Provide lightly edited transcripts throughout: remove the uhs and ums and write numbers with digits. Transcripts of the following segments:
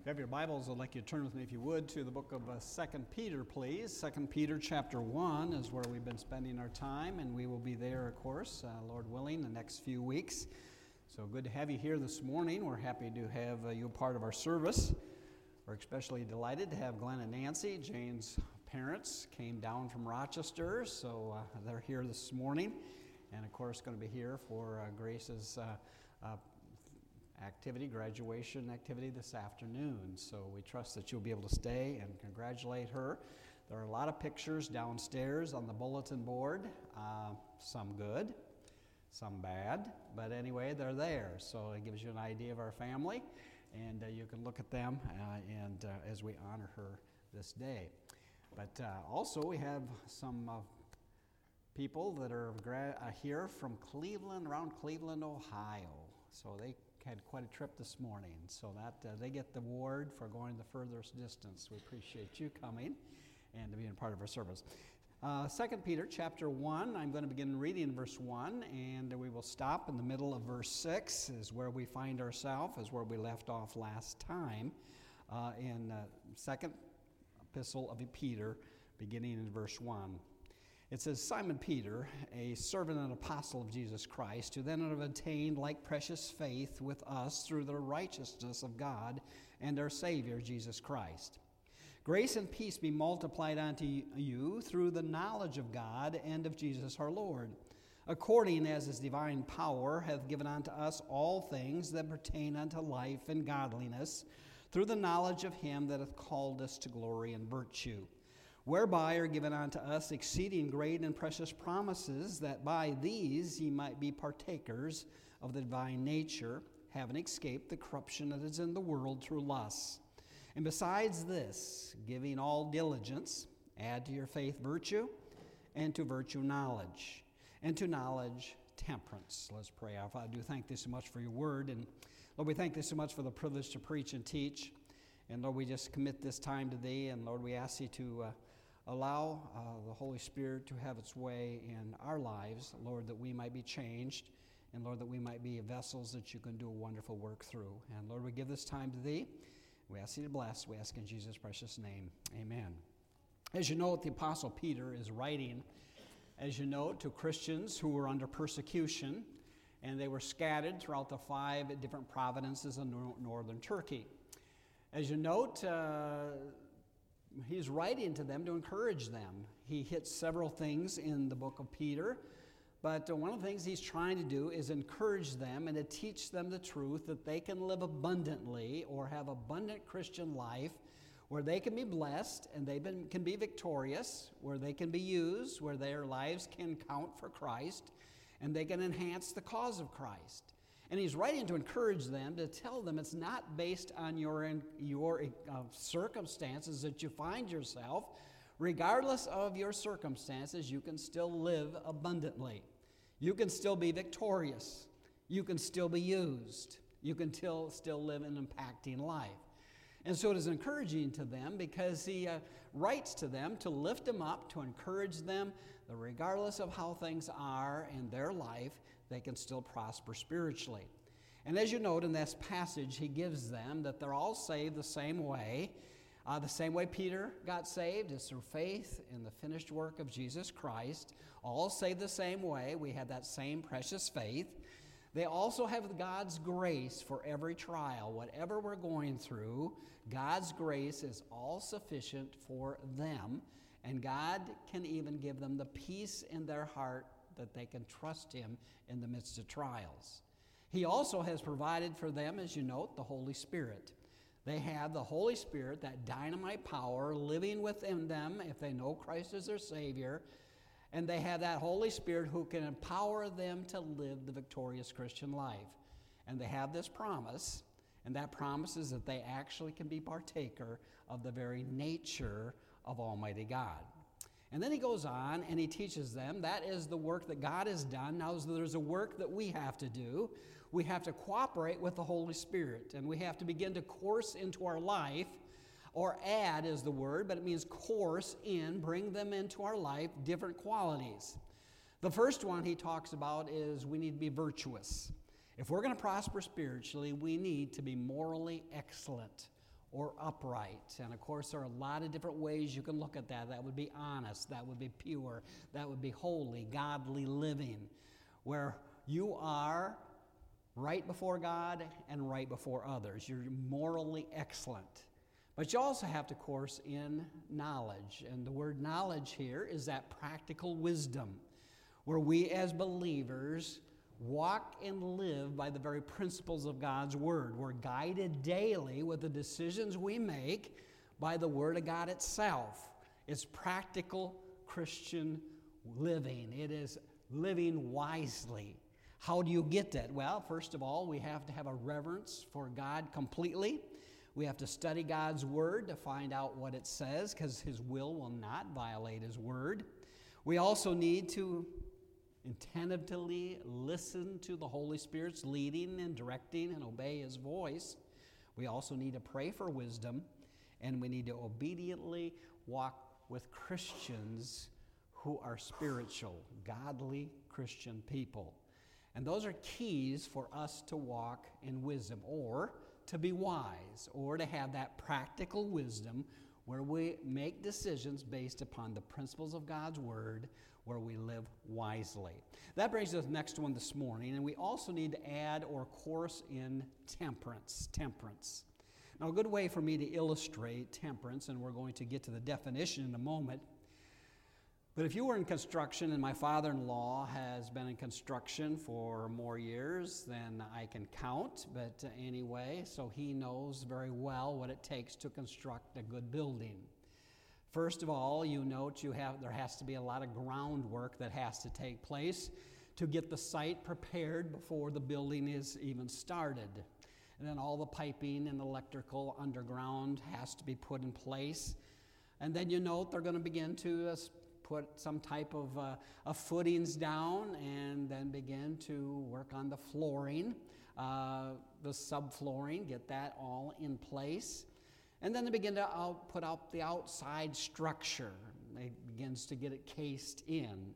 If you have your Bibles, I'd like you to turn with me, if you would, to the book of 2 Peter, please. 2 Peter chapter 1 is where we've been spending our time, and we will be there, of course, Lord willing, the next few weeks. So good to have you here this morning. We're happy to have you a part of our service. We're especially delighted to have Glenn and Nancy. Jane's parents came down from Rochester, so they're here this morning. And, of course, going to be here for Grace's graduation activity this afternoon. So we trust that you'll be able to stay and congratulate her. There are a lot of pictures downstairs on the bulletin board, some good, some bad, but anyway, they're there. So it gives you an idea of our family, and you can look at them as we honor her this day. But also we have some people that are here from Cleveland, around Cleveland, Ohio. So they had quite a trip this morning, so that they get the award for going the furthest distance. We appreciate you coming and to being part of our service. 2 Peter chapter 1, I'm going to begin reading in verse 1, and we will stop in the middle of verse 6, is where we find ourselves, is where we left off last time, in second epistle of Peter, beginning in verse 1. It says, Simon Peter, a servant and apostle of Jesus Christ, who then have attained like precious faith with us through the righteousness of God and our Savior, Jesus Christ. Grace and peace be multiplied unto you through the knowledge of God and of Jesus our Lord, according as his divine power hath given unto us all things that pertain unto life and godliness, through the knowledge of him that hath called us to glory and virtue, whereby are given unto us exceeding great and precious promises, that by these ye might be partakers of the divine nature, having escaped the corruption that is in the world through lusts. And besides this, giving all diligence, add to your faith virtue, and to virtue knowledge, and to knowledge temperance. Let's pray. Our Father, I do thank thee so much for your word, and Lord, we thank thee so much for the privilege to preach and teach. And Lord, we just commit this time to thee, and Lord, we ask thee to allow the Holy Spirit to have its way in our lives, Lord, that we might be changed, and Lord, that we might be vessels that you can do a wonderful work through. And Lord, we give this time to thee. We ask thee to bless. We ask in Jesus' precious name. Amen. As you note, the Apostle Peter is writing, as you note, to Christians who were under persecution, and they were scattered throughout the 5 different provinces of northern Turkey. As you note, he's writing to them to encourage them. He hits several things in the book of Peter, but one of the things he's trying to do is encourage them and to teach them the truth that they can live abundantly or have abundant Christian life where they can be blessed and they can be victorious, where they can be used, where their lives can count for Christ, and they can enhance the cause of Christ. And he's writing to encourage them, to tell them it's not based on your circumstances that you find yourself. Regardless of your circumstances, you can still live abundantly. You can still be victorious. You can still be used. You can still live an impacting life. And so it is encouraging to them because he writes to them to lift them up, to encourage them that regardless of how things are in their life, they can still prosper spiritually. And as you note in this passage, he gives them that they're all saved the same way. The same way Peter got saved is through faith in the finished work of Jesus Christ. All saved the same way. We have that same precious faith. They also have God's grace for every trial. Whatever we're going through, God's grace is all sufficient for them. And God can even give them the peace in their heart that they can trust him in the midst of trials. He also has provided for them, as you note, the Holy Spirit. They have the Holy Spirit, that dynamite power living within them if they know Christ as their Savior. And they have that Holy Spirit who can empower them to live the victorious Christian life. And they have this promise, and that promise is that they actually can be partaker of the very nature of Almighty God. And then he goes on and he teaches them that is the work that God has done. Now there's a work that we have to do. We have to cooperate with the Holy Spirit, and we have to begin to course into our life, or add is the word, but it means course in, bring them into our life, different qualities. The first one he talks about is we need to be virtuous. If we're going to prosper spiritually, we need to be morally excellent. or upright. And of course, there are a lot of different ways you can look at that. That would be honest, that would be pure, that would be holy, godly living, where you are right before God and right before others. You're morally excellent. But you also have to course in knowledge. And the word knowledge here is that practical wisdom, where we as believers walk and live by the very principles of God's Word. We're guided daily with the decisions we make by the Word of God itself. It's practical Christian living. It is living wisely. How do you get that? Well, first of all, we have to have a reverence for God completely. We have to study God's Word to find out what it says, because His will not violate His Word. We also need to attentively listen to the Holy Spirit's leading and directing and obey His voice. We also need to pray for wisdom, and we need to obediently walk with Christians who are spiritual, godly Christian people. And those are keys for us to walk in wisdom, or to be wise, or to have that practical wisdom where we make decisions based upon the principles of God's Word, where we live wisely. That brings us to the next one this morning, and we also need to add or course in temperance. Temperance. Now, a good way for me to illustrate temperance, and we're going to get to the definition in a moment, but if you were in construction, and my father-in-law has been in construction for more years than I can count, but anyway, so he knows very well what it takes to construct a good building. First of all, you note there has to be a lot of groundwork that has to take place to get the site prepared before the building is even started. And then all the piping and electrical underground has to be put in place. And then you note they're going to begin to put some type of footings down, and then begin to work on the flooring, the subflooring, get that all in place. And then they begin to put out the outside structure. It begins to get it cased in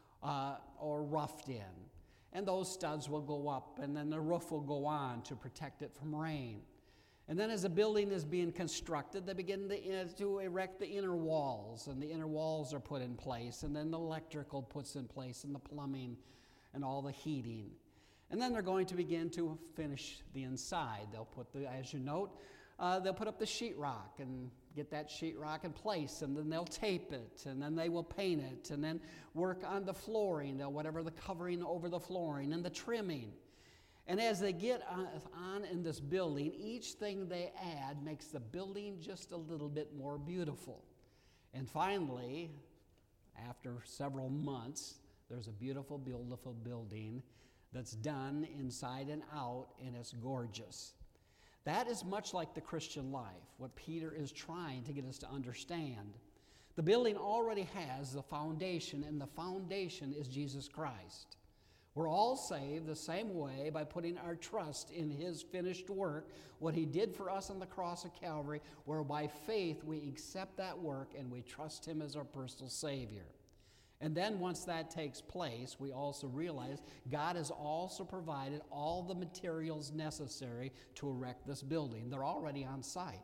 or roughed in. And those studs will go up, and then the roof will go on to protect it from rain. And then as the building is being constructed, they begin to erect the inner walls, and the inner walls are put in place, and then the electrical puts in place, and the plumbing, and all the heating. And then they're going to begin to finish the inside. They'll put as you note, they'll put up the sheetrock and get that sheetrock in place, and then they'll tape it, and then they will paint it, and then work on the flooring, whatever the covering over the flooring, and the trimming. And as they get on in this building, each thing they add makes the building just a little bit more beautiful. And finally, after several months, there's a beautiful, beautiful building that's done inside and out, and it's gorgeous. That is much like the Christian life, what Peter is trying to get us to understand. The building already has the foundation, and the foundation is Jesus Christ. We're all saved the same way by putting our trust in His finished work, what He did for us on the cross of Calvary, where by faith we accept that work and we trust Him as our personal Savior. And then once that takes place, we also realize God has also provided all the materials necessary to erect this building. They're already on site.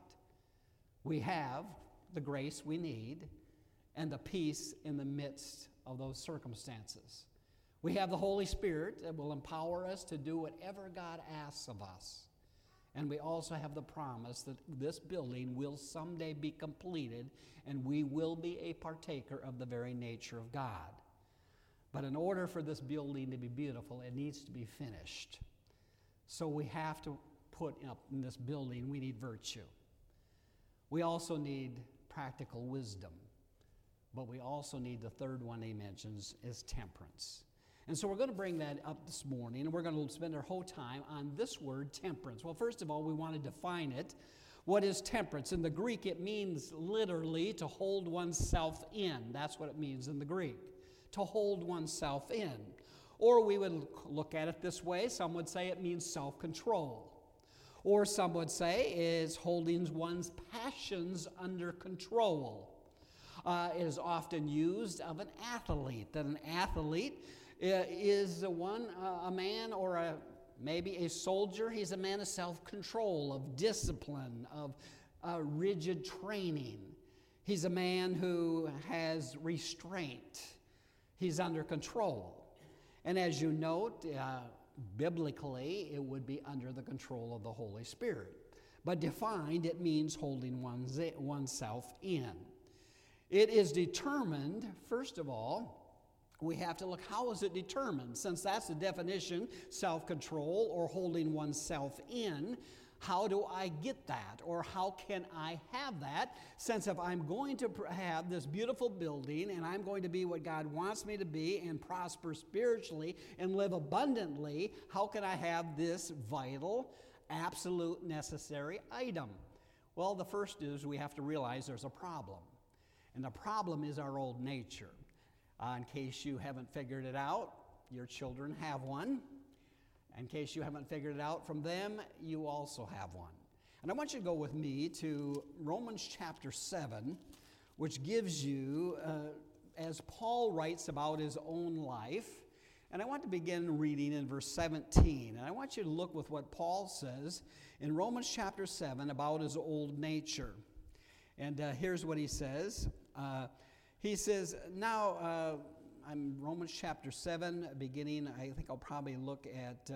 We have the grace we need and the peace in the midst of those circumstances. We have the Holy Spirit that will empower us to do whatever God asks of us. And we also have the promise that this building will someday be completed, and we will be a partaker of the very nature of God. But in order for this building to be beautiful, it needs to be finished. So we have to put up in this building, we need virtue. We also need practical wisdom. But we also need the third one he mentions is temperance. And so we're going to bring that up this morning, and we're going to spend our whole time on this word, temperance. Well, first of all, we want to define it. What is temperance? In the Greek, it means literally to hold oneself in. That's what it means in the Greek, to hold oneself in. Or we would look at it this way. Some would say it means self-control. Or some would say is holding one's passions under control. It is often used of an athlete, that an athlete is a man or maybe a soldier. He's a man of self-control, of discipline, of rigid training. He's a man who has restraint. He's under control. And as you note, biblically, it would be under the control of the Holy Spirit. But defined, it means holding oneself in. It is determined, first of all, we have to look, how is it determined? Since that's the definition, self-control or holding oneself in, how do I get that? Or how can I have that? Since if I'm going to have this beautiful building and I'm going to be what God wants me to be and prosper spiritually and live abundantly, how can I have this vital, absolute, necessary item? Well, the first is we have to realize there's a problem. And the problem is our old nature. In case you haven't figured it out, your children have one. In case you haven't figured it out from them, you also have one. And I want you to go with me to Romans chapter 7, which gives you, as Paul writes about his own life, and I want to begin reading in verse 17. And I want you to look with what Paul says in Romans chapter 7 about his old nature. And here's what he says. He says, now, I'm Romans chapter 7, beginning, I think I'll probably look at,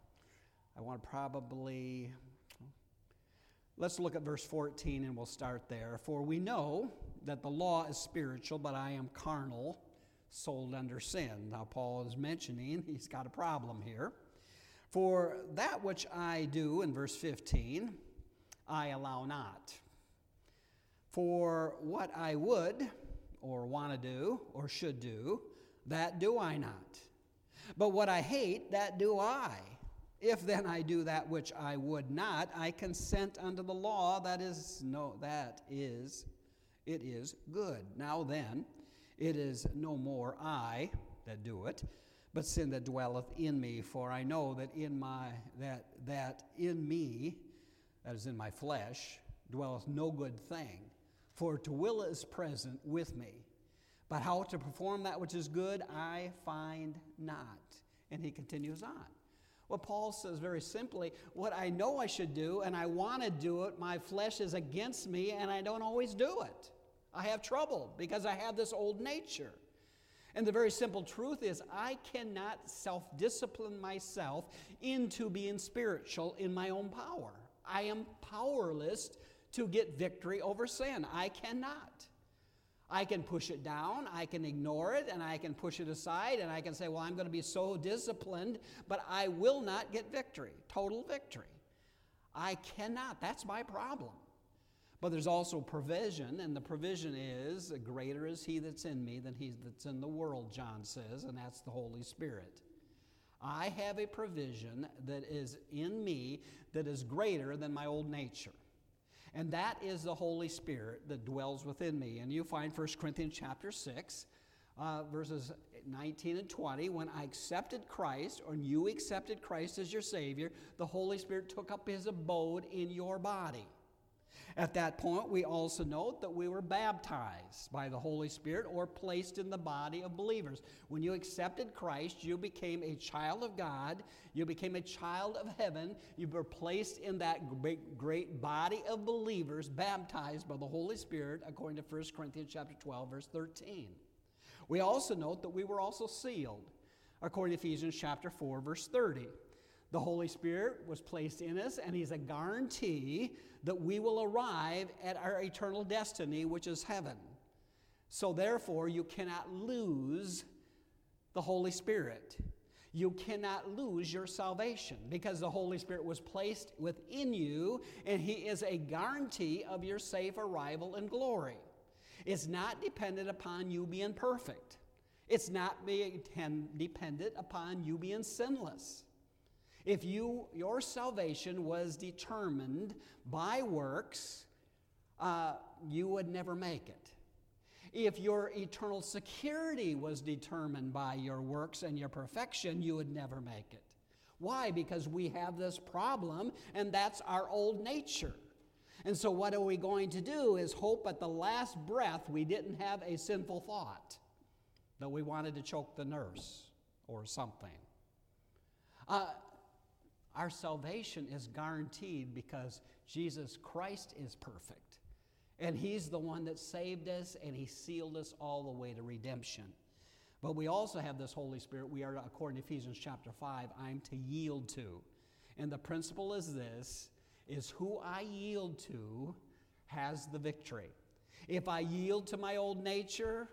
let's look at verse 14 and we'll start there. For we know that the law is spiritual, but I am carnal, sold under sin. Now, Paul is mentioning he's got a problem here. For that which I do, in verse 15, I allow not. For what I would, or want to do, or should do, that do I not. But what I hate, that do I. If then I do that which I would not, I consent unto the law, it is good. Now then, it is no more I that do it, but sin that dwelleth in me. For I know that in me, that is in my flesh, dwelleth no good thing. For to will is present with me. But how to perform that which is good, I find not. And he continues on. What Paul says very simply, what I know I should do and I want to do it, my flesh is against me and I don't always do it. I have trouble because I have this old nature. And the very simple truth is I cannot self-discipline myself into being spiritual in my own power. I am powerless to get victory over sin. I cannot. I can push it down, I can ignore it, and I can push it aside, and I can say, well, I'm going to be so disciplined, but I will not get victory, total victory. I cannot. That's my problem. But there's also provision, and the provision is, greater is he that's in me than he that's in the world, John says, and that's the Holy Spirit. I have a provision that is in me that is greater than my old nature. And that is the Holy Spirit that dwells within me. And you find 1 Corinthians chapter 6, verses 19 and 20. When I accepted Christ, or you accepted Christ as your Savior, the Holy Spirit took up his abode in your body. At that point, we also note that we were baptized by the Holy Spirit or placed in the body of believers. When you accepted Christ, you became a child of God. You became a child of heaven. You were placed in that great body of believers, baptized by the Holy Spirit, according to 1 Corinthians chapter 12, verse 13. We also note that we were also sealed, according to Ephesians chapter 4, verse 30. The Holy Spirit was placed in us, and he's a guarantee that we will arrive at our eternal destiny, which is heaven. So therefore, you cannot lose the Holy Spirit. You cannot lose your salvation because the Holy Spirit was placed within you, and he is a guarantee of your safe arrival in glory. It's not dependent upon you being perfect. It's not dependent upon you being sinless. If your salvation was determined by works, you would never make it. If your eternal security was determined by your works and your perfection, you would never make it. Why? Because we have this problem, and that's our old nature. And so what are we going to do is hope at the last breath we didn't have a sinful thought, that we wanted to choke the nurse or something. Our salvation is guaranteed because Jesus Christ is perfect. And He's the one that saved us, and He sealed us all the way to redemption. But we also have this Holy Spirit we are, according to Ephesians chapter 5, I'm to yield to. And the principle is this, is who I yield to has the victory. If I yield to my old nature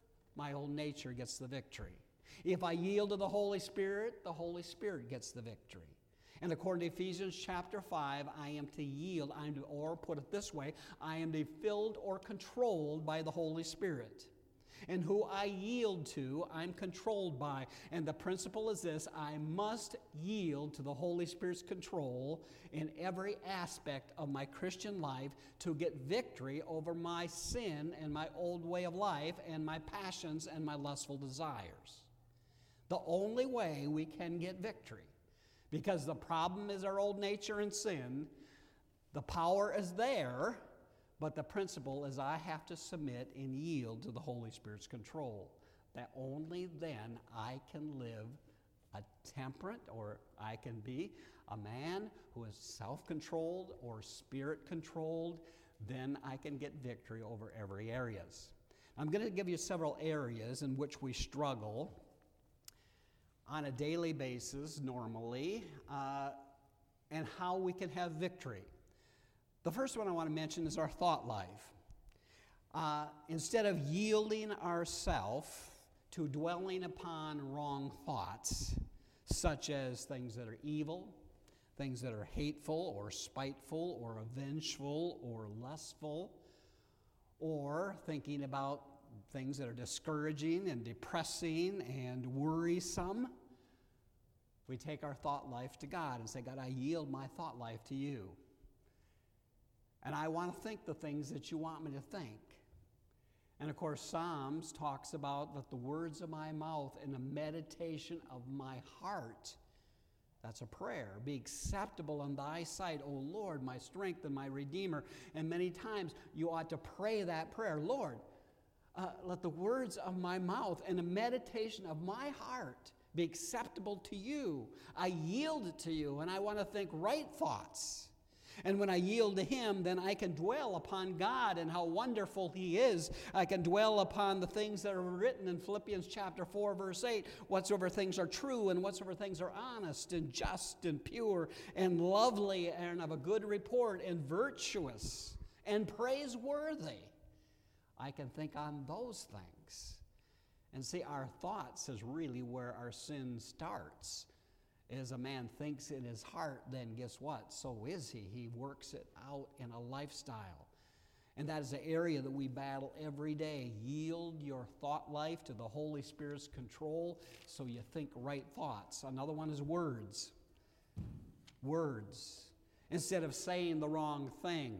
gets the victory. If I yield to the Holy Spirit gets the victory. And according to Ephesians chapter 5, I am to yield, or put it this way, I am to be filled or controlled by the Holy Spirit. And who I yield to, I'm controlled by. And the principle is this, I must yield to the Holy Spirit's control in every aspect of my Christian life to get victory over my sin and my old way of life and my passions and my lustful desires. The only way we can get victory, because the problem is our old nature and sin, the power is there, but the principle is I have to submit and yield to the Holy Spirit's control. That only then I can live a temperate, or I can be a man who is self-controlled or spirit-controlled. Then I can get victory over every areas. I'm going to give you several areas in which we struggle on a daily basis normally, and how we can have victory. The first one I want to mention is our thought life. Instead of yielding ourselves to dwelling upon wrong thoughts, such as things that are evil, things that are hateful or spiteful or vengeful or lustful, or thinking about things that are discouraging and depressing and worrisome, we take our thought life to God and say, God, I yield my thought life to you. And I want to think the things that you want me to think. And of course, Psalms talks about that the words of my mouth and the meditation of my heart, that's a prayer, be acceptable in thy sight, O Lord, my strength and my redeemer. And many times you ought to pray that prayer, Lord, let the words of my mouth and the meditation of my heart be acceptable to you. I yield it to you, and I want to think right thoughts. And when I yield to Him, then I can dwell upon God and how wonderful He is. I can dwell upon the things that are written in Philippians chapter 4, verse 8. Whatsoever things are true and whatsoever things are honest and just and pure and lovely and of a good report and virtuous and praiseworthy. I can think on those things. And see, our thoughts is really where our sin starts. As a man thinks in his heart, then guess what? So is he. He works it out in a lifestyle. And that is the area that we battle every day. Yield your thought life to the Holy Spirit's control so you think right thoughts. Another one is words. Words. Instead of saying the wrong thing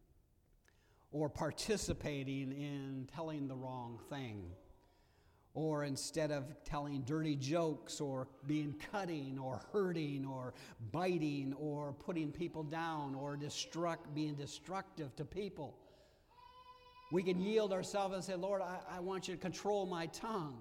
or participating in telling the wrong thing, or instead of telling dirty jokes or being cutting or hurting or biting or putting people down or being destructive to people, we can yield ourselves and say, Lord, I want you to control my tongue.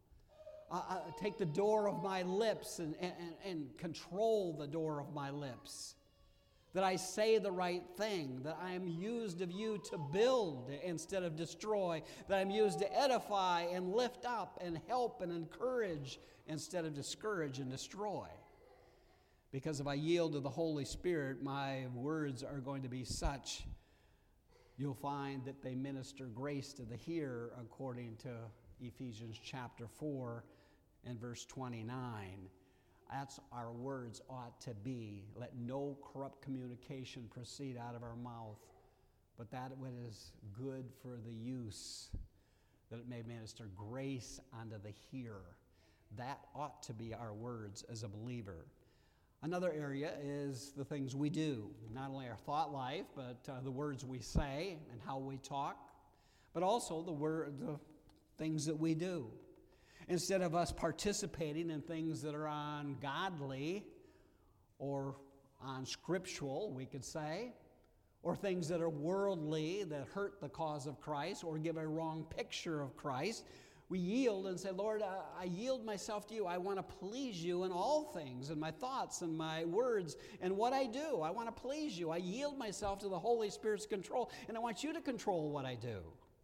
Take the door of my lips and control the door of my lips. That I say the right thing, that I am used of you to build instead of destroy, that I'm used to edify and lift up and help and encourage instead of discourage and destroy. Because if I yield to the Holy Spirit, my words are going to be such, you'll find that they minister grace to the hearer according to Ephesians chapter 4 and verse 29. That's our words ought to be. Let no corrupt communication proceed out of our mouth, but that what is good for the use, that it may minister grace unto the hearer. That ought to be our words as a believer. Another area is the things we do, not only our thought life, but the words we say and how we talk, but also the things that we do. Instead of us participating in things that are ungodly or unscriptural, we could say, or things that are worldly that hurt the cause of Christ or give a wrong picture of Christ, We yield and say, Lord, I yield myself to you. I want to please you in all things, in my thoughts and my words and what I do. I want to please you. I yield myself to the Holy Spirit's control, and I want you to control what I do.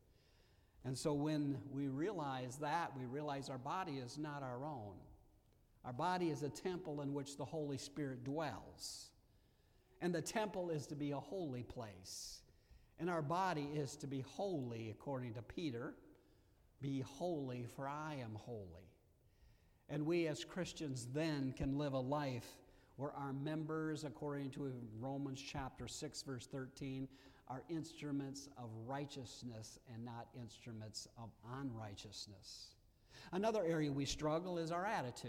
And so when we realize that, we realize our body is not our own. Our body is a temple in which the Holy Spirit dwells. And the temple is to be a holy place. And our body is to be holy, according to Peter. Be holy, for I am holy. And we as Christians then can live a life where our members, according to Romans chapter 6, verse 13, are instruments of righteousness and not instruments of unrighteousness. Another area we struggle is our attitude.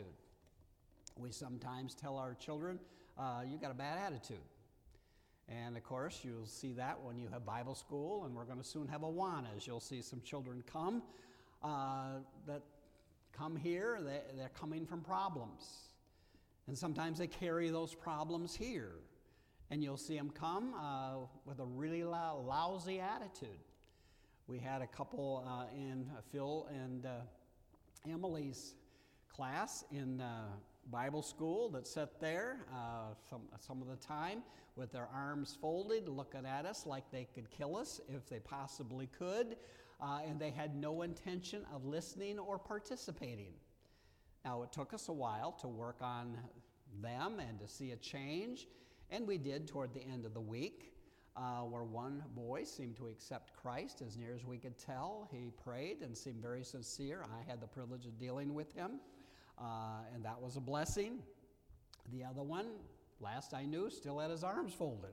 We sometimes tell our children, you got a bad attitude. And of course, you'll see that when you have Bible school, and we're going to soon have Awanas. You'll see some children come that come here, they're coming from problems. And sometimes they carry those problems here. And you'll see them come with a really lousy attitude. We had a couple in Phil and Emily's class in Bible school that sat there some of the time with their arms folded, looking at us like they could kill us if they possibly could, and they had no intention of listening or participating. Now, it took us a while to work on them and to see a change, and we did toward the end of the week, where one boy seemed to accept Christ as near as we could tell. He prayed and seemed very sincere. I had the privilege of dealing with him. And that was a blessing. The other one, last I knew, still had his arms folded.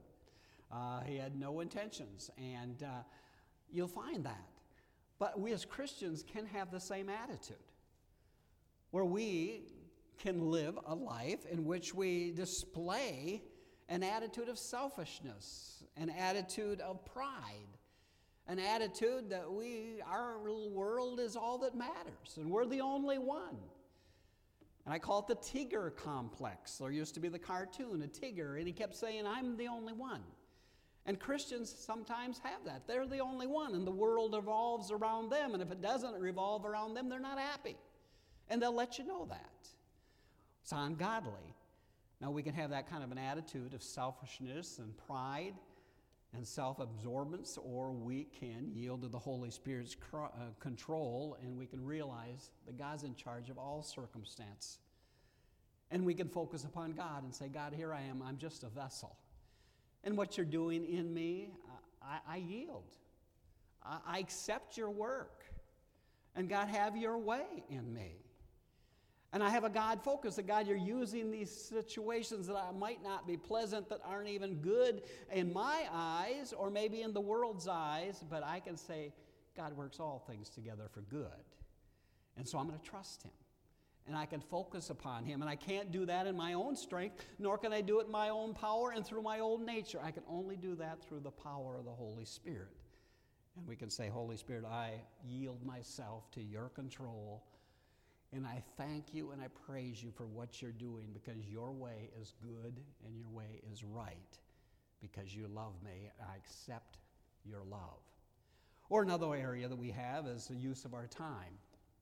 He had no intentions, and you'll find that. But we as Christians can have the same attitude, where we can live a life in which we display an attitude of selfishness, an attitude of pride, an attitude that our little world is all that matters, and we're the only one. And I call it the Tigger complex. There used to be the cartoon, a Tigger, and he kept saying, I'm the only one. And Christians sometimes have that. They're the only one, and the world revolves around them, and if it doesn't revolve around them, they're not happy. And they'll let you know that. It's ungodly. Now, we can have that kind of an attitude of selfishness and pride and self-absorbance, or we can yield to the Holy Spirit's control, and we can realize that God's in charge of all circumstance. And we can focus upon God and say, God, here I am. I'm just a vessel. And what you're doing in me, I yield. I accept your work. And God, have your way in me. And I have a God focus, that God, you're using these situations that might not be pleasant, that aren't even good in my eyes, or maybe in the world's eyes, but I can say, God works all things together for good. And so I'm going to trust him. And I can focus upon him. And I can't do that in my own strength, nor can I do it in my own power and through my own nature. I can only do that through the power of the Holy Spirit. And we can say, Holy Spirit, I yield myself to your control. And I thank you and I praise you for what you're doing, because your way is good and your way is right, because you love me. I accept your love. Or another area that we have is the use of our time.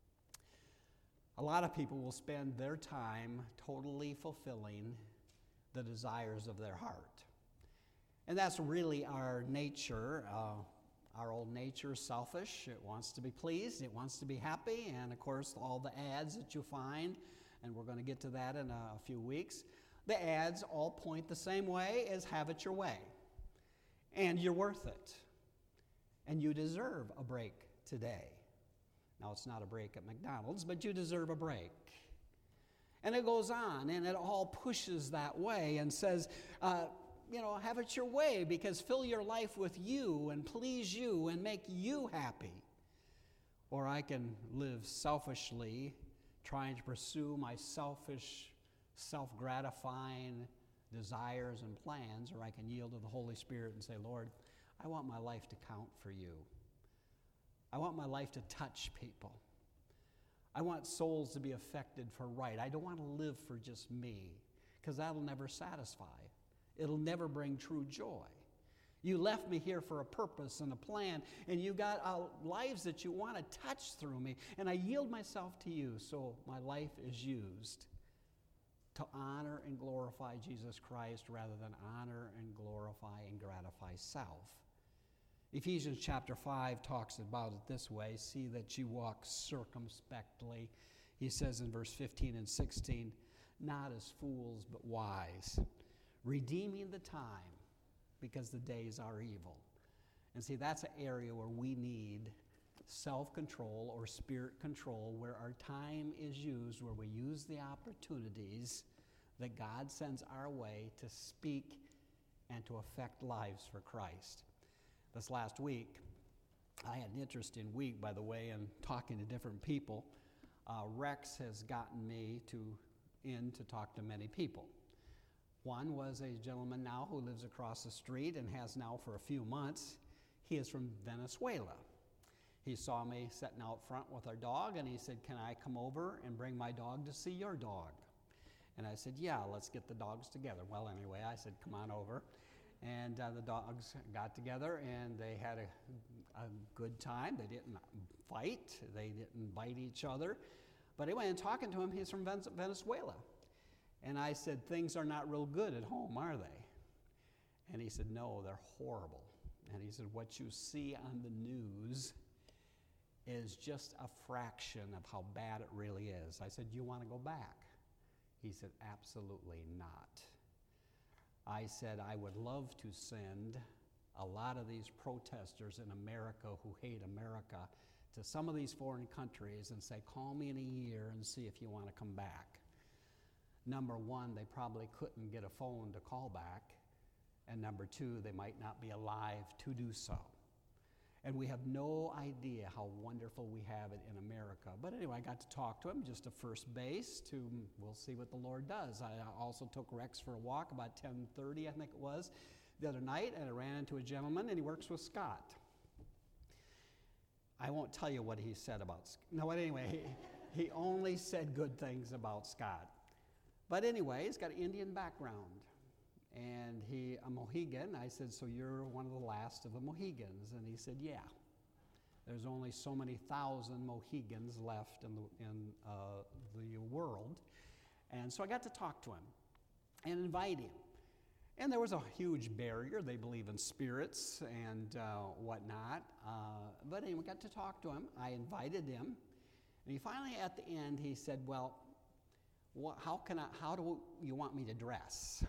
A lot of people will spend their time totally fulfilling the desires of their heart. And that's really our nature. Our old nature is selfish. It wants to be pleased. It wants to be happy. And, of course, all the ads that you find, and we're going to get to that in a few weeks, the ads all point the same way as have it your way. And you're worth it. And you deserve a break today. Now, it's not a break at McDonald's, but you deserve a break. And it goes on, and it all pushes that way and says, have it your way, because fill your life with you and please you and make you happy. Or I can live selfishly, trying to pursue my selfish, self-gratifying desires and plans, or I can yield to the Holy Spirit and say, Lord, I want my life to count for you. I want my life to touch people. I want souls to be affected for right. I don't want to live for just me, because that'll never satisfy. It'll never bring true joy. You left me here for a purpose and a plan, and you got lives that you want to touch through me, and I yield myself to you, so my life is used to honor and glorify Jesus Christ rather than honor and glorify and gratify self. Ephesians chapter 5 talks about it this way: see that you walk circumspectly. He says in verse 15 and 16, not as fools but wise, redeeming the time, because the days are evil. And see, that's an area where we need self-control or spirit control, where our time is used, where we use the opportunities that God sends our way to speak and to affect lives for Christ. This last week, I had an interesting week, by the way, in talking to different people. Rex has gotten me in to talk to many people. One was a gentleman now who lives across the street and has now for a few months. He is from Venezuela. He saw me sitting out front with our dog, and he said, can I come over and bring my dog to see your dog? And I said, yeah, let's get the dogs together. Well, anyway, I said, come on over. And the dogs got together, and they had a good time. They didn't fight. They didn't bite each other. But anyway, in talking to him, he's from Venezuela. And I said, things are not real good at home, are they? And he said, no, they're horrible. And he said, what you see on the news is just a fraction of how bad it really is. I said, you want to go back? He said, absolutely not. I said, I would love to send a lot of these protesters in America who hate America to some of these foreign countries and say, call me in a year and see if you want to come back. Number one, they probably couldn't get a phone to call back. And number two, they might not be alive to do so. And we have no idea how wonderful we have it in America. But anyway, I got to talk to him, just a first base, we'll see what the Lord does. I also took Rex for a walk about 10:30, I think it was, the other night, and I ran into a gentleman, and he works with Scott. I won't tell you what he said about Scott. No, but anyway, he only said good things about Scott. But anyway, he's got an Indian background. And a Mohegan. I said, so you're one of the last of the Mohegans? And he said, yeah. There's only so many thousand Mohegans left in the world. And so I got to talk to him and invite him. And there was a huge barrier. They believe in spirits and whatnot. But anyway, I got to talk to him. I invited him. And he finally, at the end, he said, well, how do you want me to dress?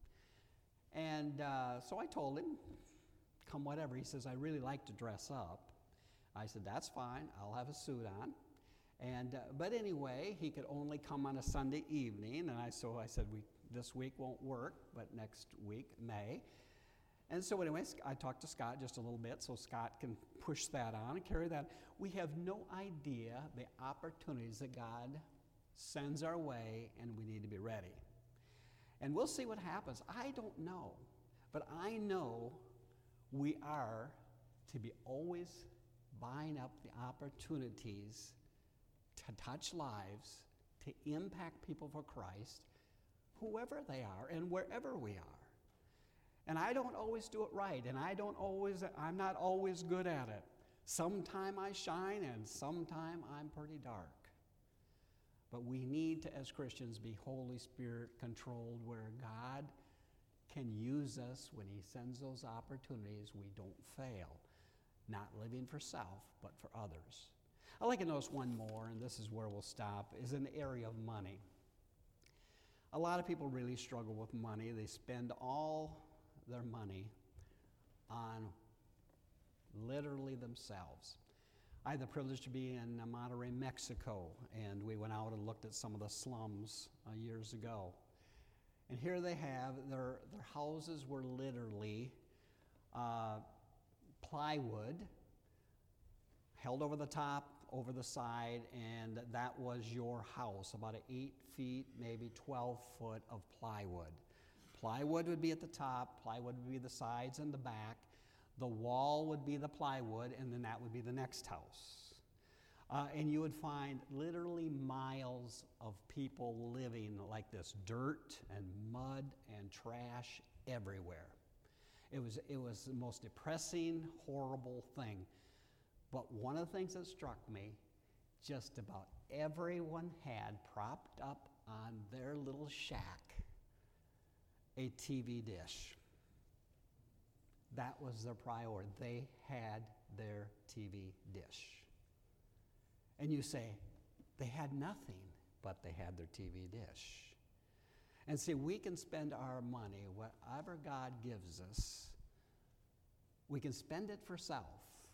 And so I told him, come whatever. He says, I really like to dress up. I said, that's fine. I'll have a suit on. And but anyway, he could only come on a Sunday evening. And so I said, this week won't work, but next week, may. And so anyway, I talked to Scott just a little bit so Scott can push that on and carry that. We have no idea the opportunities that God sends our way, and we need to be ready. And we'll see what happens. I don't know. But I know we are to be always buying up the opportunities to touch lives, to impact people for Christ, whoever they are and wherever we are. And I don't always do it right, and I'm not always good at it. Sometime I shine, and sometime I'm pretty dark. But we need to, as Christians, be Holy Spirit controlled, where God can use us when he sends those opportunities. We don't fail, not living for self, but for others. I'd like to notice one more, and this is where we'll stop, is in the area of money. A lot of people really struggle with money. They spend all their money on literally themselves. I had the privilege to be in Monterrey, Mexico, and we went out and looked at some of the slums years ago. And here they have, their houses were literally plywood held over the top, over the side, and that was your house, about 8 feet, maybe 12 foot of plywood. Plywood would be at the top, plywood would be the sides and the back. The wall would be the plywood, and then that would be the next house. And you would find literally miles of people living like this, dirt and mud and trash everywhere. It was the most depressing, horrible thing. But one of the things that struck me, just about everyone had propped up on their little shack a TV dish. That was their priority. They had their TV dish. And you say, they had nothing, but they had their TV dish. And see, we can spend our money, whatever God gives us, we can spend it for self,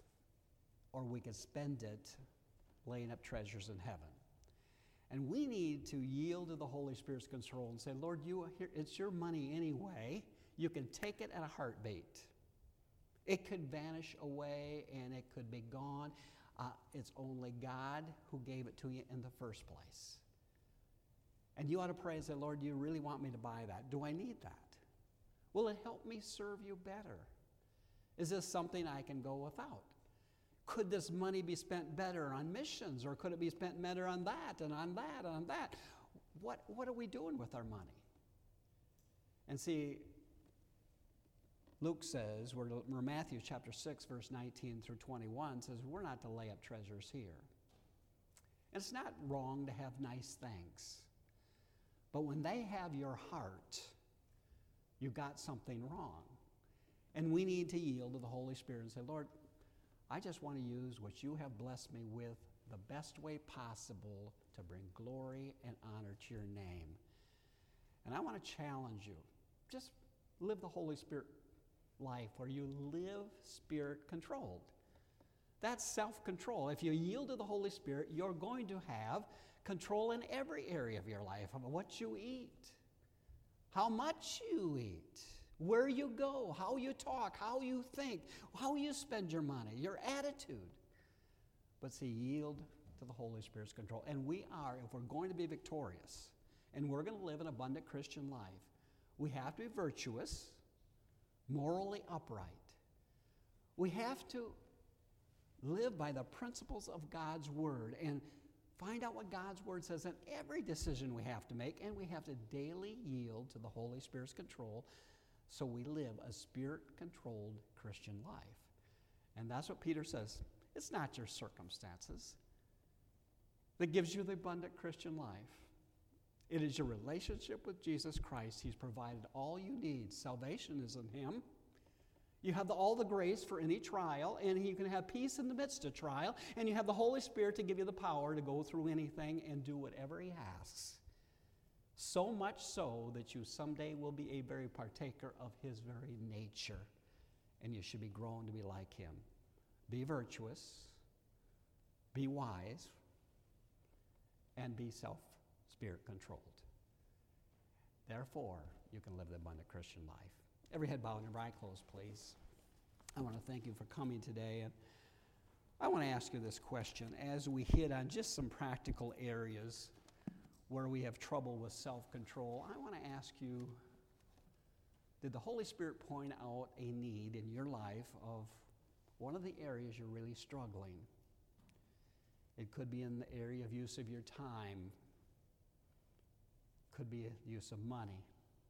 or we can spend it laying up treasures in heaven. And we need to yield to the Holy Spirit's control and say, Lord, it's your money anyway. You can take it at a heartbeat. It could vanish away and it could be gone. It's only God who gave it to you in the first place. And you ought to pray and say, Lord, do you really want me to buy that? Do I need that? Will it help me serve you better? Is this something I can go without? Could this money be spent better on missions, or could it be spent better on that and on that and on that? What are we doing with our money? And see, Luke says, or Matthew chapter 6, verse 19 through 21 says, we're not to lay up treasures here. And it's not wrong to have nice things. But when they have your heart, you got something wrong. And we need to yield to the Holy Spirit and say, Lord, I just want to use what you have blessed me with the best way possible to bring glory and honor to your name. And I want to challenge you. Just live the Holy Spirit life where you live Spirit-controlled. That's self-control. If you yield to the Holy Spirit, you're going to have control in every area of your life, of what you eat, how much you eat, where you go, how you talk, how you think, how you spend your money, your attitude. But see, yield to the Holy Spirit's control. And we are, if we're going to be victorious, and we're going to live an abundant Christian life, we have to be virtuous, morally upright. We have to live by the principles of God's Word and find out what God's Word says in every decision we have to make, and we have to daily yield to the Holy Spirit's control so we live a Spirit-controlled Christian life. And that's what Peter says. It's not your circumstances that gives you the abundant Christian life. It is your relationship with Jesus Christ. He's provided all you need. Salvation is in Him. You have all the grace for any trial, and you can have peace in the midst of trial, and you have the Holy Spirit to give you the power to go through anything and do whatever He asks. So much so that you someday will be a very partaker of His very nature, and you should be grown to be like Him. Be virtuous, be wise, and be Spirit controlled. Therefore, you can live the abundant Christian life. Every head bowed and every eye closed, please. I want to thank you for coming today, and I want to ask you this question as we hit on just some practical areas where we have trouble with self-control. I want to ask you, did the Holy Spirit point out a need in your life of one of the areas you're really struggling? It could be in the area of use of your time. Could be use of money.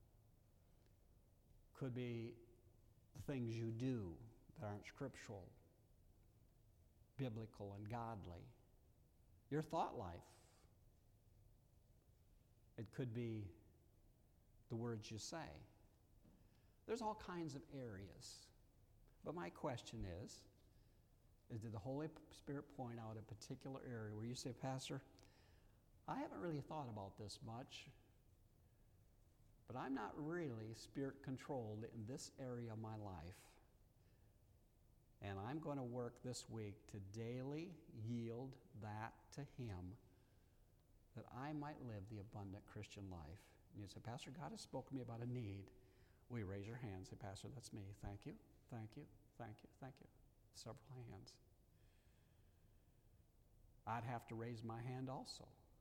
Could be the things you do that aren't scriptural, biblical, and godly. Your thought life. It could be the words you say. There's all kinds of areas. But my question is did the Holy Spirit point out a particular area where you say, Pastor, I haven't really thought about this much, but I'm not really Spirit-controlled in this area of my life. And I'm going to work this week to daily yield that to Him that I might live the abundant Christian life. And you say, Pastor, God has spoken to me about a need. Will you raise your hand and say, Pastor, that's me. Thank you, thank you, thank you, thank you. Several hands. I'd have to raise my hand also,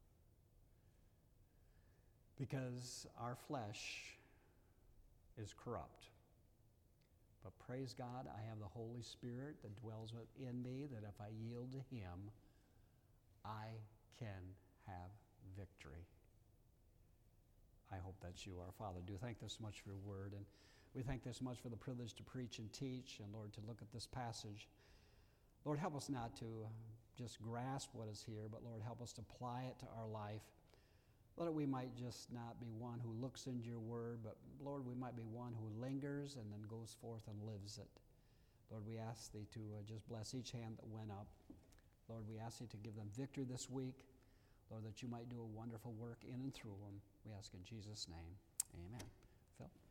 because our flesh is corrupt. But praise God, I have the Holy Spirit that dwells within me, that if I yield to Him, I can have victory. I hope that's you, our Father. Do thank you so much for your word. And We thank this much for the privilege to preach and teach, and Lord, to look at this passage. Lord, help us not to just grasp what is here, but Lord, help us to apply it to our life. Lord, we might just not be one who looks into your word, but Lord, we might be one who lingers and then goes forth and lives it. Lord, we ask thee to just bless each hand that went up. Lord, we ask thee to give them victory this week. Lord, that you might do a wonderful work in and through them. We ask in Jesus' name. Amen. Phil?